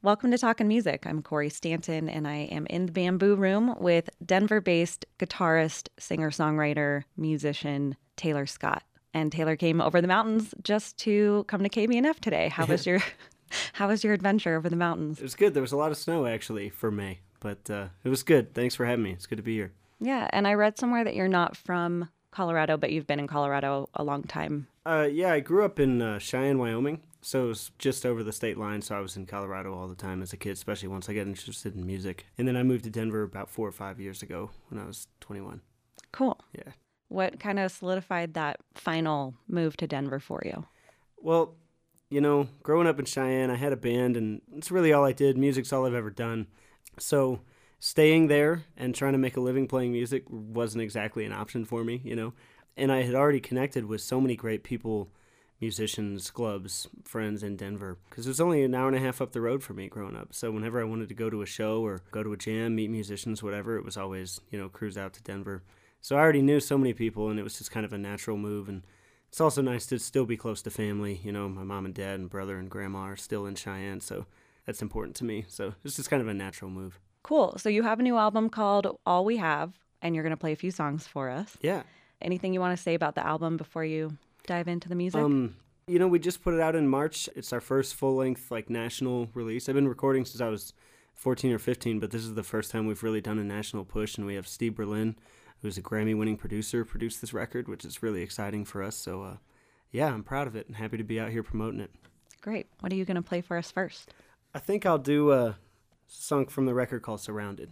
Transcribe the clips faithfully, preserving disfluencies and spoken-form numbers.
Welcome to Talkin' Music. I'm Corey Stanton, and I am in the Bamboo Room with Denver-based guitarist, singer-songwriter, musician Taylor Scott. And Taylor came over the mountains just to come to K B N F today. How was your How was your adventure over the mountains? It was good. There was a lot of snow, actually, for May. But uh, it was good. Thanks for having me. It's good to be here. Yeah, and I read somewhere that you're not from Colorado, but you've been in Colorado a long time. Uh, yeah, I grew up in uh, Cheyenne, Wyoming. So it was just over the state line, so I was in Colorado all the time as a kid, especially once I got interested in music. And then I moved to Denver about four or five years ago when I was twenty-one. Cool. Yeah. What kind of solidified that final move to Denver for you? Well, you know, growing up in Cheyenne, I had a band, and it's really all I did. Music's all I've ever done. So staying there and trying to make a living playing music wasn't exactly an option for me, you know. And I had already connected with so many great people, musicians, clubs, friends in Denver, because it was only an hour and a half up the road for me growing up. So whenever I wanted to go to a show or go to a jam, meet musicians, whatever, it was always, you know, cruise out to Denver. So I already knew so many people, and it was just kind of a natural move. And it's also nice to still be close to family. You know, my mom and dad and brother and grandma are still in Cheyenne, so that's important to me. So it's just kind of a natural move. Cool. So you have a new album called All We Have, and you're going to play a few songs for us. Yeah. Anything you want to say about the album before you dive into the music? Um, you know, we just put it out in March. It's our first full-length, like, national release. I've been recording since I was fourteen or fifteen, but this is the first time we've really done a national push, and we have Steve Berlin, who's a Grammy-winning producer, produced this record, which is really exciting for us. So, uh, yeah, I'm proud of it and happy to be out here promoting it. Great. What are you going to play for us first? I think I'll do a song from the record called Surrounded.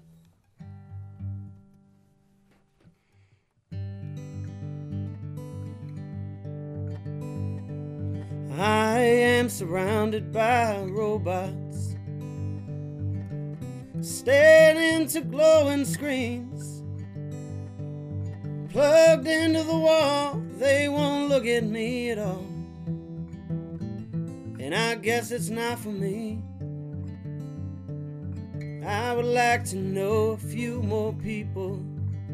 I am surrounded by robots, staring into glowing screens, plugged into the wall. They won't look at me at all, and I guess it's not for me. I would like to know a few more people.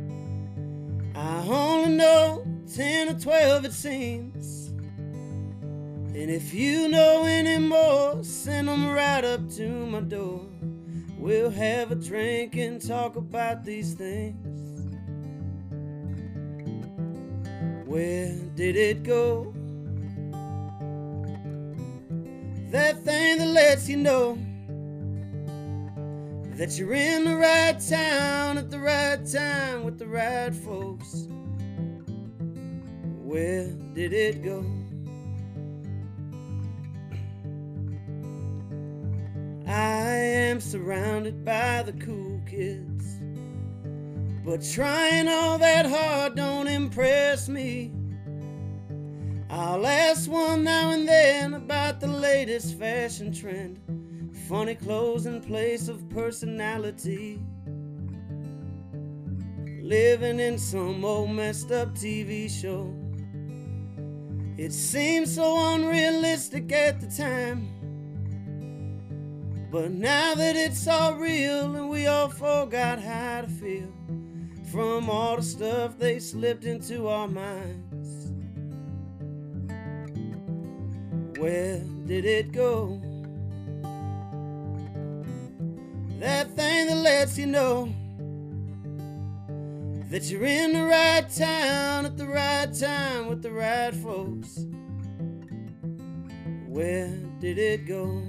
I only know ten or twelve, it seems. And if you know any more, send them right up to my door. We'll have a drink and talk about these things. Where did it go? That thing that lets you know that you're in the right town at the right time with the right folks. Where did it go? I am surrounded by the cool kids, but trying all that hard don't impress me. I'll ask one now and then about the latest fashion trend, funny clothes in place of personality. Living in some old messed up T V show. It seemed so unrealistic at the time, but now that it's all real and we all forgot how to feel from all the stuff they slipped into our minds. Where did it go? That thing that lets you know that you're in the right town at the right time with the right folks. Where did it go?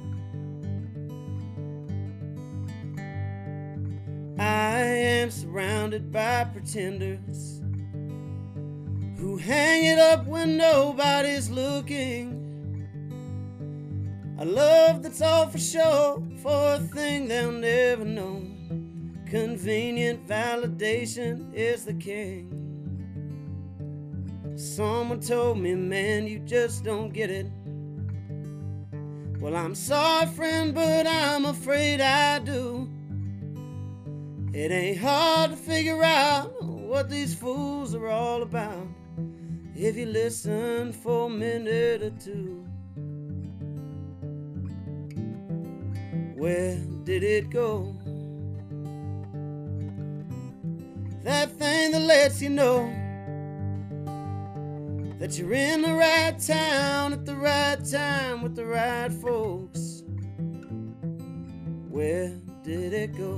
I am surrounded by pretenders who hang it up when nobody's looking. A love that's all for show, for a thing they'll never know. Convenient validation is the king. Someone told me, man, you just don't get it. Well, I'm sorry, friend, but I'm afraid I do. It ain't hard to figure out what these fools are all about if you listen for a minute or two. Where did it go? That thing that lets you know that you're in the right town at the right time with the right folks. where did it go?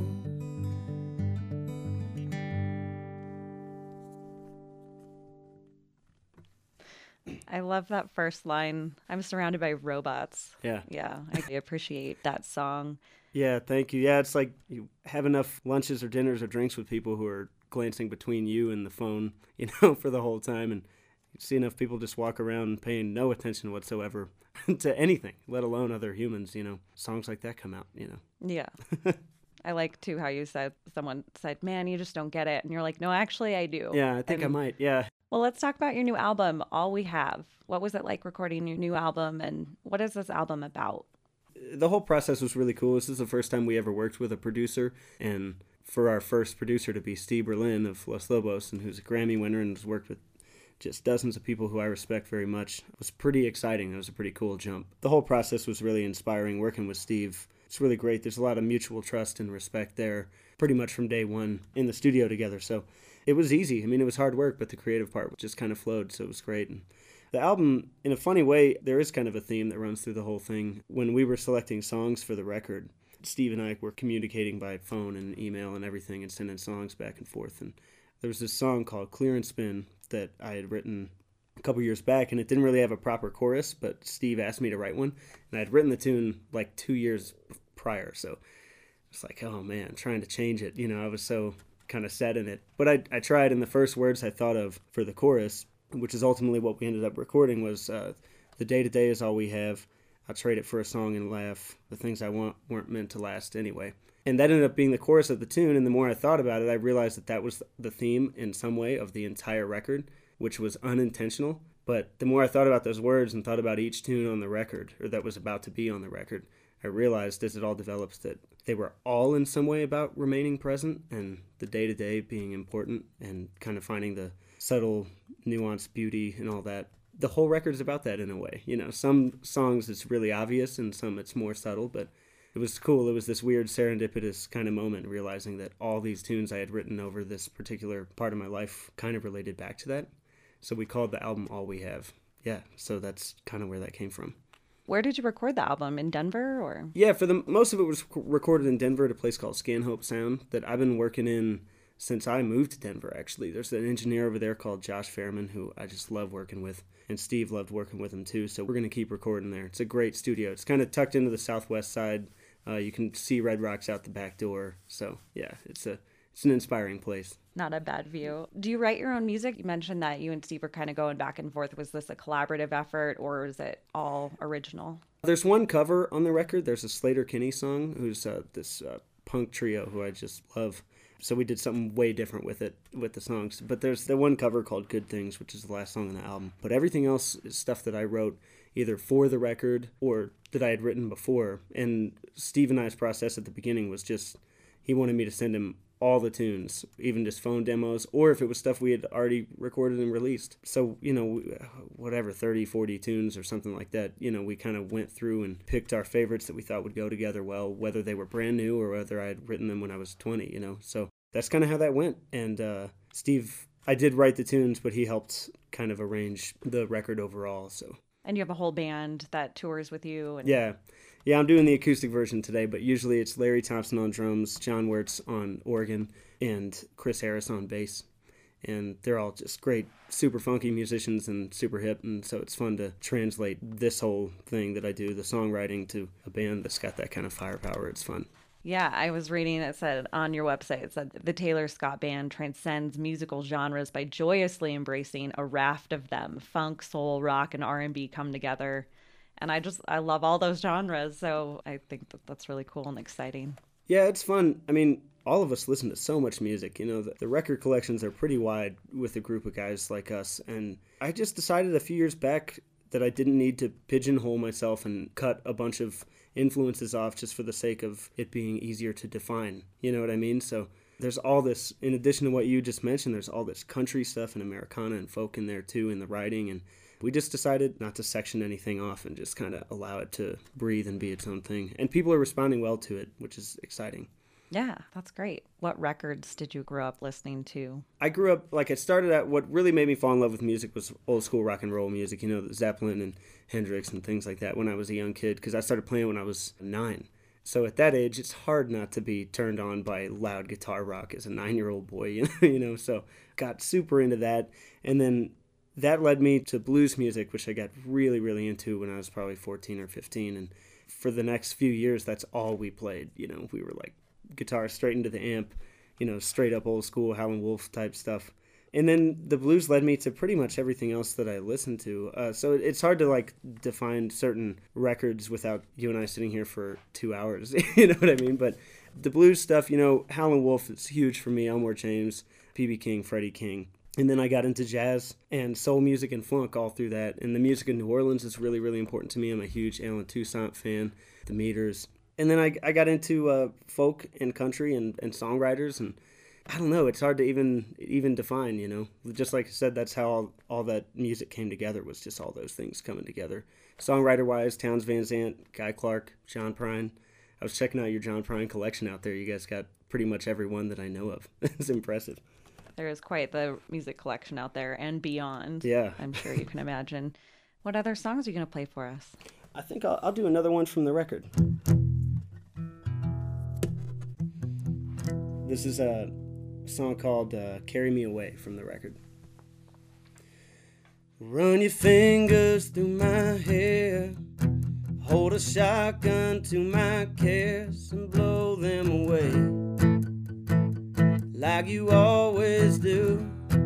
I love that first line. I'm surrounded by robots. Yeah. Yeah, I appreciate that song. Yeah, thank you. Yeah, it's like you have enough lunches or dinners or drinks with people who are glancing between you and the phone, you know, for the whole time. And you see enough people just walk around paying no attention whatsoever to anything, let alone other humans, you know. Songs like that come out, you know. Yeah. I like, too, how you said, someone said, man, you just don't get it. And you're like, no, actually, I do. Yeah, I think and, I might. Yeah. Well, let's talk about your new album, All We Have. What was it like recording your new album, and what is this album about? The whole process was really cool. This is the first time we ever worked with a producer, and for our first producer to be Steve Berlin of Los Lobos, and who's a Grammy winner and has worked with just dozens of people who I respect very much, it was pretty exciting. It was a pretty cool jump. The whole process was really inspiring working with Steve. It's really great. There's a lot of mutual trust and respect there pretty much from day one in the studio together. So it was easy. I mean, it was hard work, but the creative part just kind of flowed, so it was great. And the album, in a funny way, there is kind of a theme that runs through the whole thing. When we were selecting songs for the record, Steve and I were communicating by phone and email and everything and sending songs back and forth. And there was this song called Clear and Spin that I had written a couple years back, and it didn't really have a proper chorus, but Steve asked me to write one. And I'd written the tune like two years prior, so it's like, oh man, trying to change it. You know, I was so kind of set in it. But I, I tried, and the first words I thought of for the chorus, which is ultimately what we ended up recording, was uh, the day-to-day is all we have. I'll trade it for a song and laugh. The things I want weren't meant to last anyway. And that ended up being the chorus of the tune, and the more I thought about it, I realized that that was the theme in some way of the entire record, which was unintentional. But the more I thought about those words and thought about each tune on the record, or that was about to be on the record, I realized as it all develops that they were all in some way about remaining present and the day-to-day being important and kind of finding the subtle, nuanced beauty and all that. The whole record is about that in a way. You know, some songs it's really obvious and some it's more subtle, but it was cool. It was this weird serendipitous kind of moment, realizing that all these tunes I had written over this particular part of my life kind of related back to that. So we called the album All We Have. Yeah, so that's kind of where that came from. Where did you record the album? In Denver, or? Yeah, for the most of it was recorded in Denver at a place called Scanhope Sound that I've been working in since I moved to Denver, actually. There's an engineer over there called Josh Fairman who I just love working with, and Steve loved working with him too, so we're going to keep recording there. It's a great studio. It's kind of tucked into the southwest side. Uh, you can see Red Rocks out the back door, so yeah, it's a it's an inspiring place. Not a bad view. Do you write your own music? You mentioned that you and Steve were kind of going back and forth. Was this a collaborative effort, or is it all original? There's one cover on the record. There's a Slater Kinney song, who's uh, this uh, punk trio who I just love. So we did something way different with it, with the songs. But there's the one cover called Good Things, which is the last song on the album. But everything else is stuff that I wrote either for the record or that I had written before. And Steve and I's process at the beginning was just, he wanted me to send him all the tunes, even just phone demos, or if it was stuff we had already recorded and released. So, you know, whatever, thirty, forty tunes or something like that, you know, we kind of went through and picked our favorites that we thought would go together well, whether they were brand new or whether I had written them when I was twenty, you know. So that's kind of how that went. And uh, Steve, I did write the tunes, but he helped kind of arrange the record overall, so. And you have a whole band that tours with you. And... Yeah. Yeah, I'm doing the acoustic version today, but usually it's Larry Thompson on drums, John Wirtz on organ, and Chris Harris on bass. And they're all just great, super funky musicians and super hip, and so it's fun to translate this whole thing that I do, the songwriting, to a band that's got that kind of firepower. It's fun. Yeah, I was reading, it said on your website, it said the Taylor Scott Band transcends musical genres by joyously embracing a raft of them. Funk, soul, rock, and R and B come together. And I just, I love all those genres, so I think that that's really cool and exciting. Yeah, it's fun. I mean, all of us listen to so much music. You know, the, the record collections are pretty wide with a group of guys like us. And I just decided a few years back that I didn't need to pigeonhole myself and cut a bunch of influences off just for the sake of it being easier to define. You know what I mean? So there's all this, in addition to what you just mentioned, there's all this country stuff and Americana and folk in there too, in the writing. And we just decided not to section anything off and just kind of allow it to breathe and be its own thing. And people are responding well to it, which is exciting. Yeah, that's great. What records did you grow up listening to? I grew up, like, it started out, what really made me fall in love with music was old school rock and roll music, you know, Zeppelin and Hendrix and things like that when I was a young kid, because I started playing when I was nine. So at that age, it's hard not to be turned on by loud guitar rock as a nine-year-old boy, you know, you know, so got super into that. And then that led me to blues music, which I got really, really into when I was probably fourteen or fifteen. And for the next few years, that's all we played. You know, we were like guitar straight into the amp, you know, straight up old school Howlin' Wolf type stuff. And then the blues led me to pretty much everything else that I listened to. Uh, so it's hard to like define certain records without you and I sitting here for two hours. You know what I mean? But the blues stuff, you know, Howlin' Wolf is huge for me. Elmore James, P B King, Freddie King. And then I got into jazz and soul music and funk all through that. And the music in New Orleans is really, really important to me. I'm a huge Alan Toussaint fan, the Meters. And then I, I got into uh, folk and country and, and songwriters, and I don't know, it's hard to even even define, you know. Just like I said, that's how all, all that music came together, was just all those things coming together. Songwriter-wise, Townes Van Zandt, Guy Clark, John Prine. I was checking out your John Prine collection out there. You guys got pretty much every one that I know of. It's impressive. There is quite the music collection out there and beyond. Yeah. I'm sure you can imagine. What other songs are you going to play for us? I think I'll, I'll do another one from the record. This is a song called uh, Carry Me Away from the record. Run your fingers through my hair, hold a shotgun to my cares, and blow them away like you always do.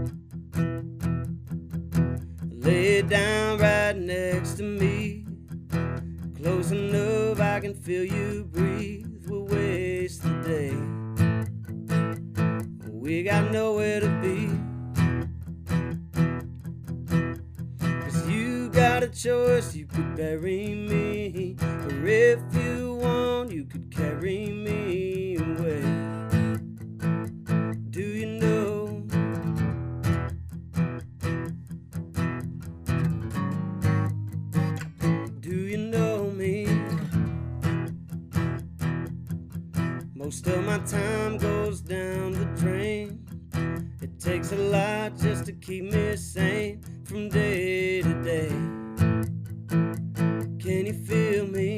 Lay it down right next to me, close enough I can feel you breathe. We'll waste the day, we got nowhere to be. 'Cause you got a choice, you could bury me, or if you want, you could carry me away. Do you know? Do you know me? Most of my time goes down the drain. It takes a lot just to keep me sane from day to day. Can you feel me?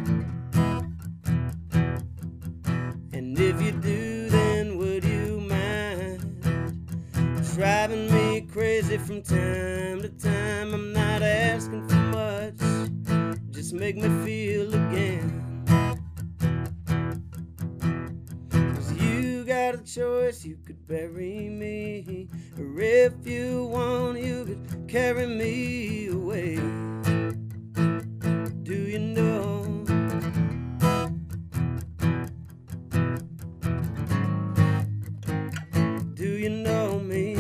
And if you do, then would you mind driving me crazy from time to time? I'm not asking for much, just make me feel again. Got a choice, you could bury me, or if you want, you could carry me away. Do you know? Do you know me?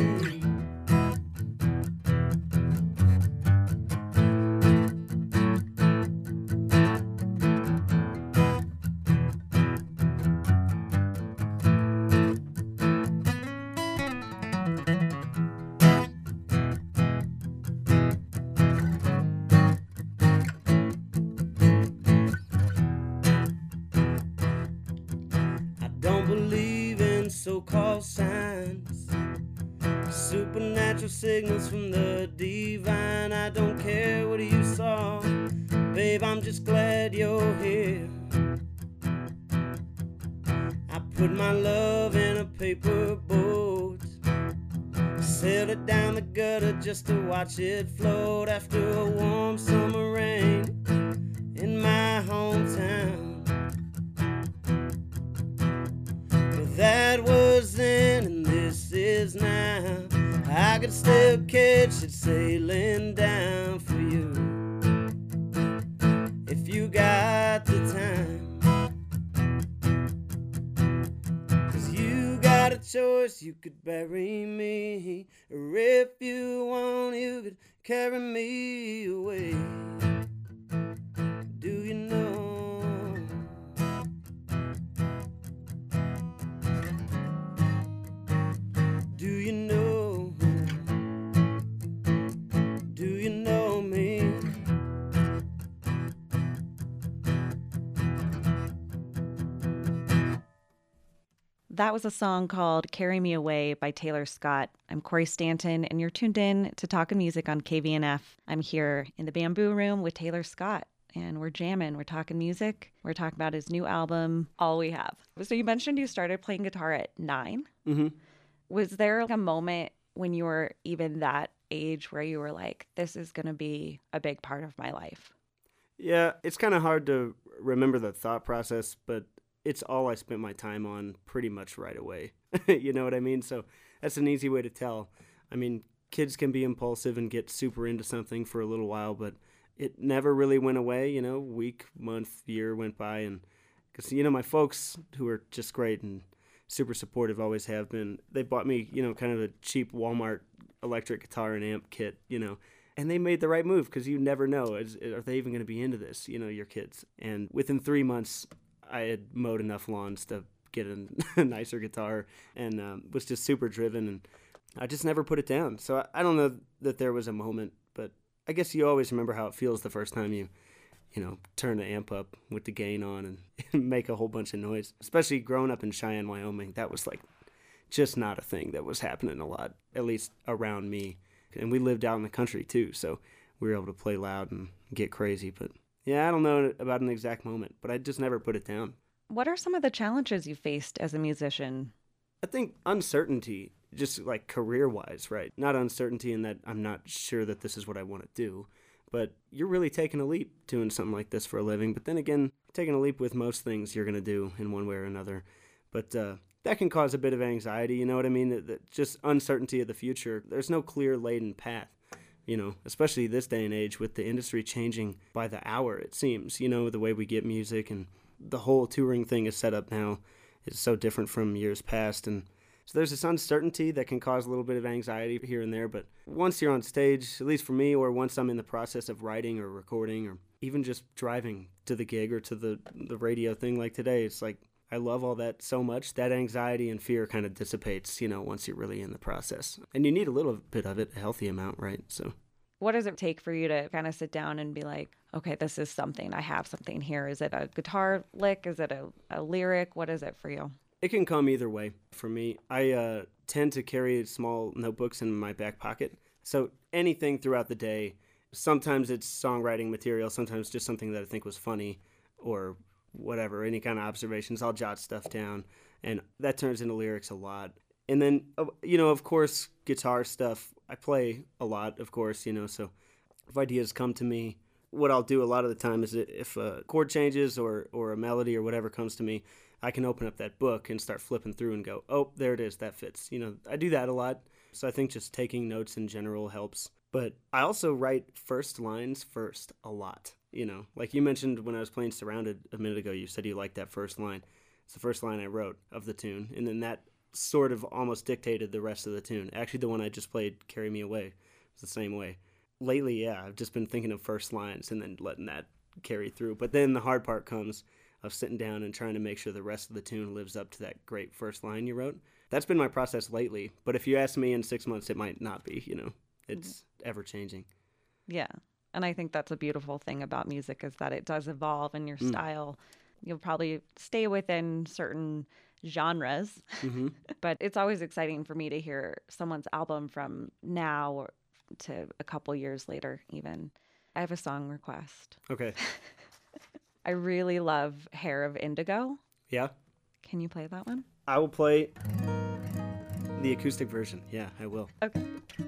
So-called signs, supernatural signals from the divine. I don't care what you saw, babe, I'm just glad you're here. I put my love in a paper boat, sailed it down the gutter just to watch it float after a warm summer rain in my hometown. That was then and this is now. I could still catch it sailing down for you if you got the time. 'Cause you got a choice, you could bury me, or if you want, you could carry me away. Do you know? Do you know? Do you know me? That was a song called Carry Me Away by Taylor Scott. I'm Corey Stanton, and you're tuned in to Talkin' Music on K V N F. I'm here in the Bamboo Room with Taylor Scott. and we're jamming. We're talking music. We're talking about his new album, All We Have. So you mentioned you started playing guitar at nine. Mm-hmm. Was there like a moment when you were even that age where you were like, this is going to be a big part of my life? Yeah, it's kind of hard to remember the thought process, but it's all I spent my time on pretty much right away. You know what I mean? So that's an easy way to tell. I mean, kids can be impulsive and get super into something for a little while, but it never really went away. You know, week, month, year went by, and because, you know, my folks, who are just great and super supportive, always have been, they bought me, you know, kind of a cheap Walmart electric guitar and amp kit, you know, and they made the right move, because you never know, is, are they even going to be into this, you know, your kids. And within three months, I had mowed enough lawns to get a, a nicer guitar, and um, was just super driven, and I just never put it down. So I, I don't know that there was a moment, but I guess you always remember how it feels the first time you, you know, turn the amp up with the gain on and make a whole bunch of noise. Especially growing up in Cheyenne, Wyoming, that was like just not a thing that was happening a lot, at least around me. And we lived out in the country too, so we were able to play loud and get crazy. But yeah, I don't know about an exact moment, but I just never put it down. What are some of the challenges you faced as a musician? I think uncertainty, just like career-wise, right? Not uncertainty in that I'm not sure that this is what I want to do, but you're really taking a leap doing something like this for a living. But then again, taking a leap with most things you're going to do in one way or another. But uh, that can cause a bit of anxiety, you know what I mean? That, that just uncertainty of the future. There's no clear laden path, you know, especially this day and age with the industry changing by the hour, it seems, you know, the way we get music and the whole touring thing is set up now is so different from years past. And so there's this uncertainty that can cause a little bit of anxiety here and there. But once you're on stage, at least for me, or once I'm in the process of writing or recording or even just driving to the gig or to the, the radio thing like today, it's like I love all that so much. That anxiety and fear kind of dissipates, you know, once you're really in the process. And you need a little bit of it, a healthy amount, right? So what does it take for you to kind of sit down and be like, okay, this is something, I have something here? Is it a guitar lick? Is it a, a lyric? What is it for you? It can come either way for me. I uh, tend to carry small notebooks in my back pocket. So anything throughout the day, sometimes it's songwriting material, sometimes just something that I think was funny or whatever, any kind of observations. I'll jot stuff down, and that turns into lyrics a lot. And then, you know, of course, guitar stuff. I play a lot, of course, you know, so if ideas come to me, what I'll do a lot of the time is if a chord changes or, or a melody or whatever comes to me, I can open up that book and start flipping through and go, oh, there it is, that fits. You know, I do that a lot. So I think just taking notes in general helps. But I also write first lines first a lot. You know, like you mentioned when I was playing Surrounded a minute ago, you said you liked that first line. It's the first line I wrote of the tune. And then that sort of almost dictated the rest of the tune. Actually, the one I just played, Carry Me Away, was the same way. Lately, yeah, I've just been thinking of first lines and then letting that carry through. But then the hard part comes of sitting down and trying to make sure the rest of the tune lives up to that great first line you wrote. That's been my process lately. But if you ask me in six months, it might not be, you know. It's mm-hmm. ever changing. Yeah. And I think that's a beautiful thing about music is that it does evolve in your mm. style. You'll probably stay within certain genres, mm-hmm. but it's always exciting for me to hear someone's album from now to a couple years later even. I have a song request. Okay. I really love Hair of Indigo. Yeah. Can you play that one? I will play the acoustic version. Yeah, I will. Okay.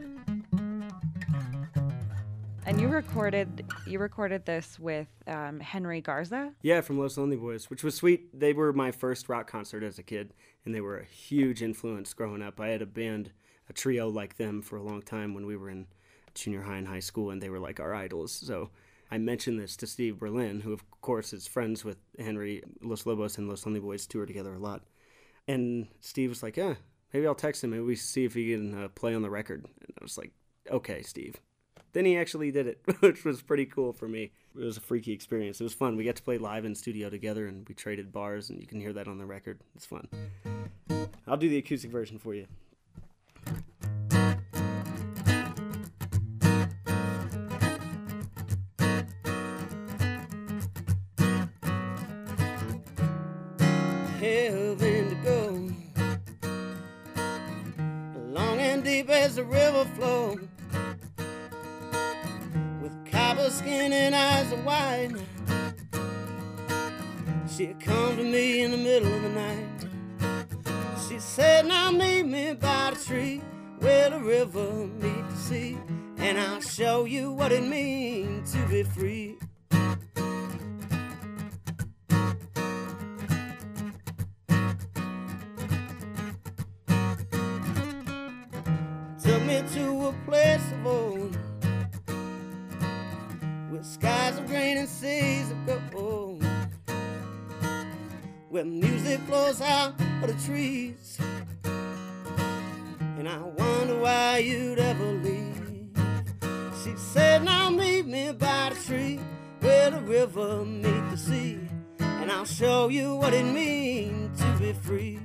And you recorded you recorded this with um, Henry Garza? Yeah, from Los Lonely Boys, which was sweet. They were my first rock concert as a kid, and they were a huge influence growing up. I had a band, a trio like them for a long time when we were in junior high and high school, and they were like our idols. So I mentioned this to Steve Berlin, who of course is friends with Henry. Los Lobos and Los Lonely Boys tour together a lot. And Steve was like, yeah, maybe I'll text him. Maybe we see if he can uh, play on the record. And I was like, okay, Steve. Then he actually did it, which was pretty cool for me. It was a freaky experience. It was fun. We got to play live in studio together, and we traded bars, and you can hear that on the record. It's fun. I'll do the acoustic version for you. Hair of indigo, long and deep as the river flows. Copper skin and eyes are wide, She come to me in the middle of the night. She said, now meet me by the tree where the river meet the sea, and I'll show you what it means to be free. Took me to a place of old, with skies of green and seas of gold, where music flows out of the trees, and I wonder why you'd ever leave. She said, now meet me by the tree where the river meet the sea, and I'll show you what it means to be free.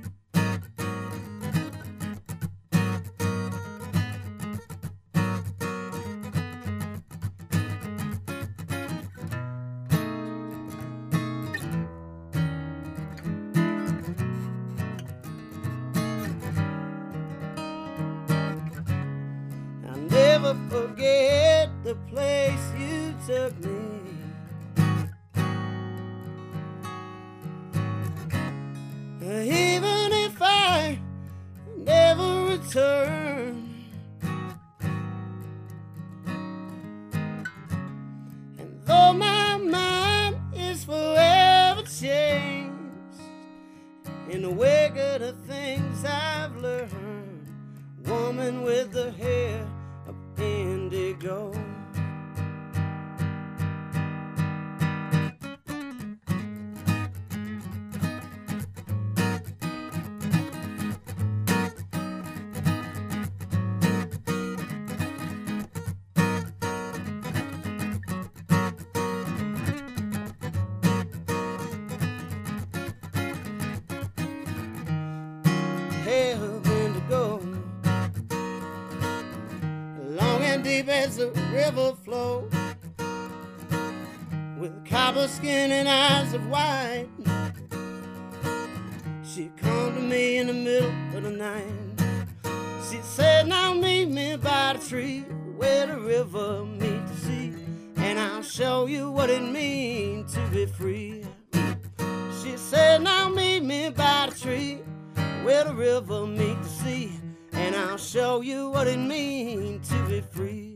Never forget the place you took me. Even if I never return, and though my mind is forever changed in the wake of the things I've learned, woman with the hair of indigo. Hair of indigo, long and deep as the river flows, with copper skin and eyes of white. She come to me in the middle of the night. She said, now meet me by the tree where the river meet the sea, and I'll show you what it means to be free. She said, now meet me by the tree where the river meet the sea, and I'll show you what it means to be free.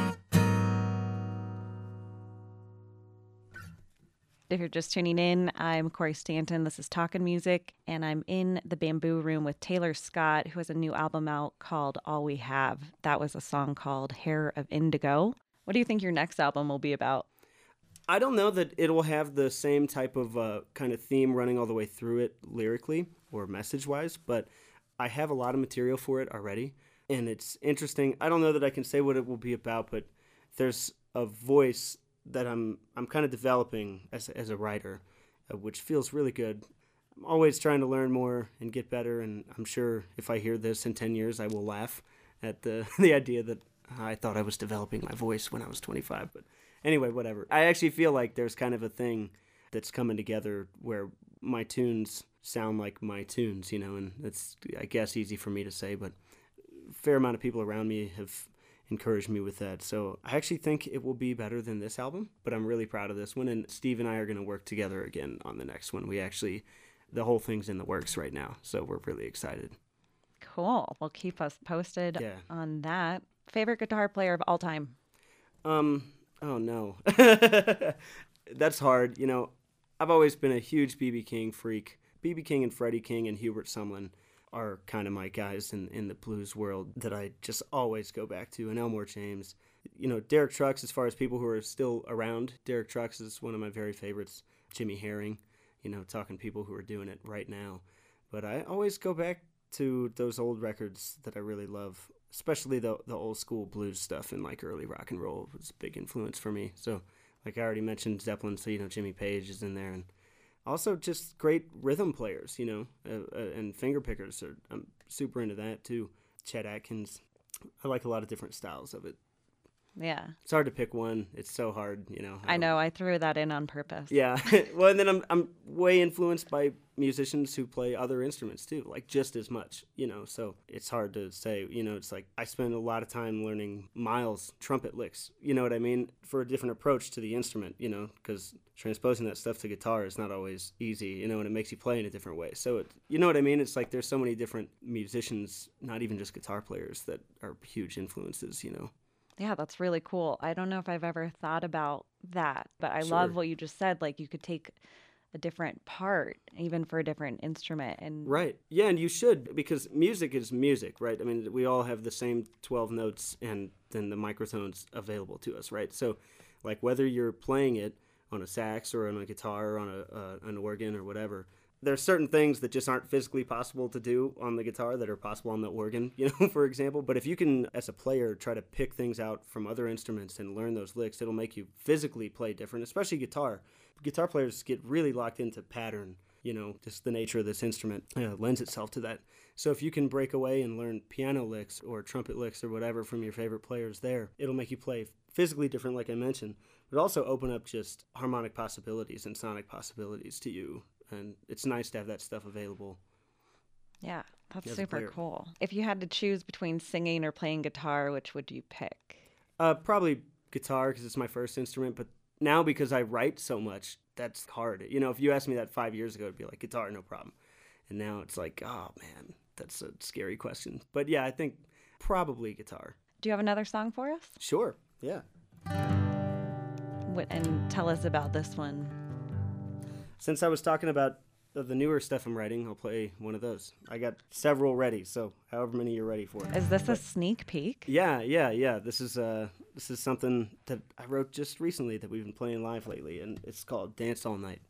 If you're just tuning in, I'm Corey Stanton. This is Talkin' Music, and I'm in the Bamboo Room with Taylor Scott, who has a new album out called All We Have. That was a song called Hair of Indigo. What do you think your next album will be about? I don't know that it will have the same type of uh, kind of theme running all the way through it lyrically or message-wise, but I have a lot of material for it already, and it's interesting. I don't know that I can say what it will be about, but there's a voice that I'm I'm kind of developing as as a writer, uh, which feels really good. I'm always trying to learn more and get better, and I'm sure if I hear this in ten years, I will laugh at the the idea that I thought I was developing my voice when I was twenty-five, but anyway, whatever. I actually feel like there's kind of a thing that's coming together where my tunes sound like my tunes, you know, and it's, I guess, easy for me to say, but a fair amount of people around me have encouraged me with that. So I actually think it will be better than this album, but I'm really proud of this one, and Steve and I are going to work together again on the next one. We actually, the whole thing's in the works right now, so we're really excited. Cool. Well, keep us posted Yeah. on that. Favorite guitar player of all time? Um, oh no. That's hard. You know, I've always been a huge B B King freak. B B King and Freddie King and Hubert Sumlin are kind of my guys in, in the blues world that I just always go back to, and Elmore James. You know, Derek Trucks, as far as people who are still around, Derek Trucks is one of my very favorites. Jimmy Herring, you know, talking people who are doing it right now. But I always go back to those old records that I really love, especially the the old school blues stuff and like early rock and roll was a big influence for me. So, like I already mentioned Zeppelin, so, you know, Jimmy Page is in there, and also just great rhythm players, you know, uh, uh, and finger pickers. Are, I'm super into that too. Chet Atkins. I like a lot of different styles of it. Yeah. It's hard to pick one. It's so hard, you know. I, I know. I threw that in on purpose. Yeah. Well, and then I'm I'm way influenced by musicians who play other instruments too, like just as much, you know. So it's hard to say, you know, it's like I spend a lot of time learning Miles' trumpet licks, you know what I mean, for a different approach to the instrument, you know, because transposing that stuff to guitar is not always easy, you know, and it makes you play in a different way. So, it, you know what I mean? It's like there's so many different musicians, not even just guitar players, that are huge influences, you know. Yeah, that's really cool. I don't know if I've ever thought about that, but I Sure. love what you just said. Like you could take a different part, even for a different instrument. And right. Yeah, and you should, because music is music, right? I mean, we all have the same twelve notes and then the microphones available to us, right? So, like, whether you're playing it on a sax or on a guitar or on a uh, an organ or whatever, there's certain things that just aren't physically possible to do on the guitar that are possible on the organ, you know, for example. But if you can, as a player, try to pick things out from other instruments and learn those licks, it'll make you physically play different, especially guitar. Guitar players get really locked into pattern, you know, just the nature of this instrument uh, lends itself to that. So if you can break away and learn piano licks or trumpet licks or whatever from your favorite players there, it'll make you play physically different, like I mentioned, but also open up just harmonic possibilities and sonic possibilities to you. And it's nice to have that stuff available. Yeah, that's as a super player. cool. If you had to choose between singing or playing guitar, which would you pick? Uh, probably guitar because it's my first instrument, but now because I write so much, that's hard. You know, if you asked me that five years ago, it'd be like guitar, no problem. And now it's like, oh man, that's a scary question. But yeah, I think probably guitar. Do you have another song for us? Sure, yeah. What, and tell us about this one. Since I was talking about the newer stuff I'm writing, I'll play one of those. I got several ready, so however many you're ready for. Is this But, a sneak peek? Yeah, yeah, yeah. This is uh, this is something that I wrote just recently that we've been playing live lately, and it's called Dance All Night.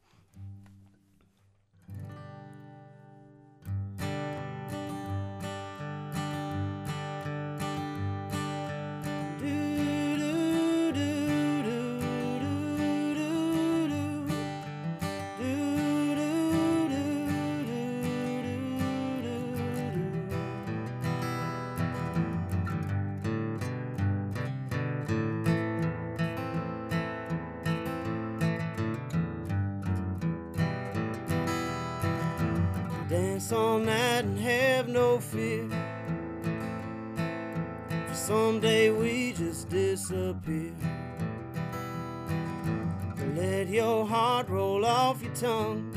Dance all night and have no fear, for someday we just disappear. Let your heart roll off your tongue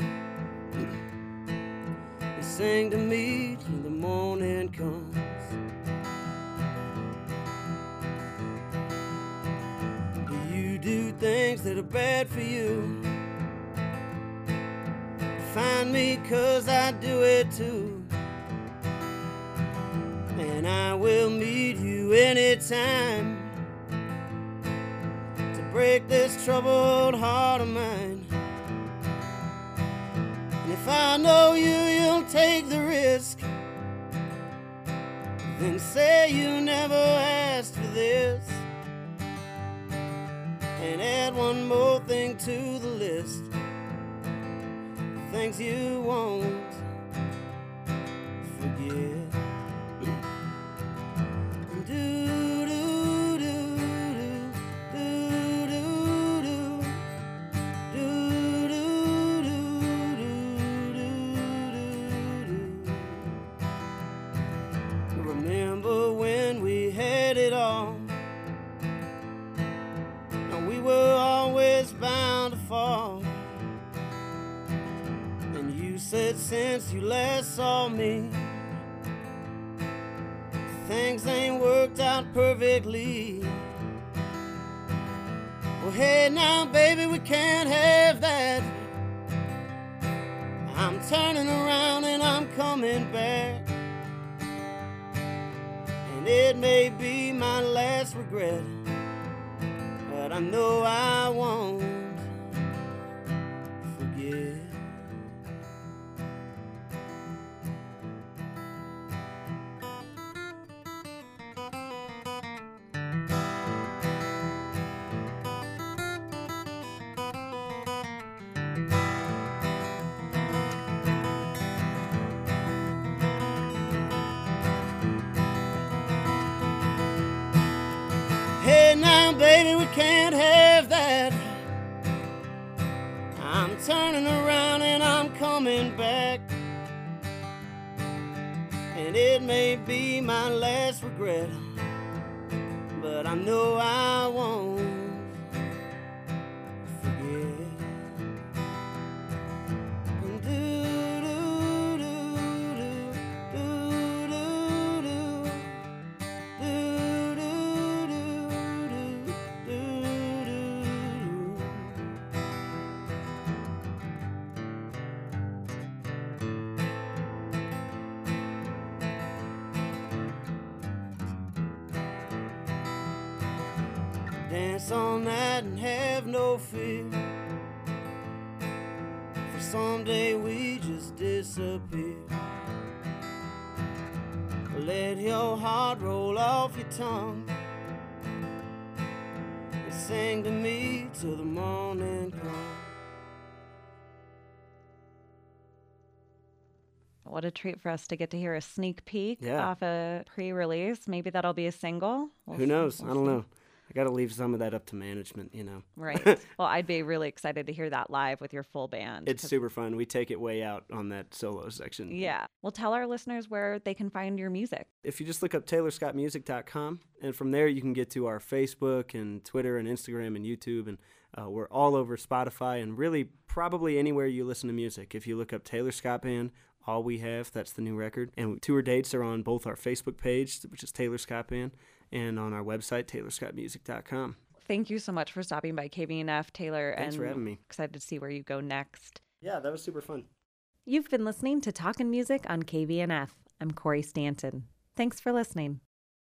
and sing to me till the morning comes. Do you do things that are bad for you? Find me, 'cause I do it too, and I will meet you anytime to break this troubled heart of mine. And if I know you, you'll take the risk, then say you never asked for this, and add one more thing to the list. Things you won't forget. Do do do do do do do do do do do. Remember when we had it all, and we were always bound to fall. Said since you last saw me, things ain't worked out perfectly. Well, hey now, baby, we can't have that. I'm turning around and I'm coming back, and it may be my last regret, but I know I won't forget. Hey now, baby, we can't have that. I'm turning around and I'm coming back. And it may be my last regret, but I know I won't forget. Dance all night and have no fear, for someday we just disappear. Let your heart roll off your tongue and sing to me till the morning comes. What a treat for us to get to hear a sneak peek Yeah. off a pre-release. Maybe that'll be a single. We'll Who see- knows? we'll I don't see. know. I got to leave some of that up to management, you know. Right. Well, I'd be really excited to hear that live with your full band. It's 'cause- super fun. We take it way out on that solo section. Yeah. Well, tell our listeners where they can find your music. If you just look up taylor scott music dot com, and from there you can get to our Facebook and Twitter and Instagram and YouTube, and uh, we're all over Spotify and really probably anywhere you listen to music. If you look up Taylor Scott Band, All We Have, that's the new record. And tour dates are on both our Facebook page, which is Taylor Scott Band, and on our website, taylor scott music dot com. Thank you so much for stopping by K V N F, Taylor. Thanks and for having me. Excited to see where you go next. Yeah, that was super fun. You've been listening to Talkin' Music on K V N F. I'm Corey Stanton. Thanks for listening.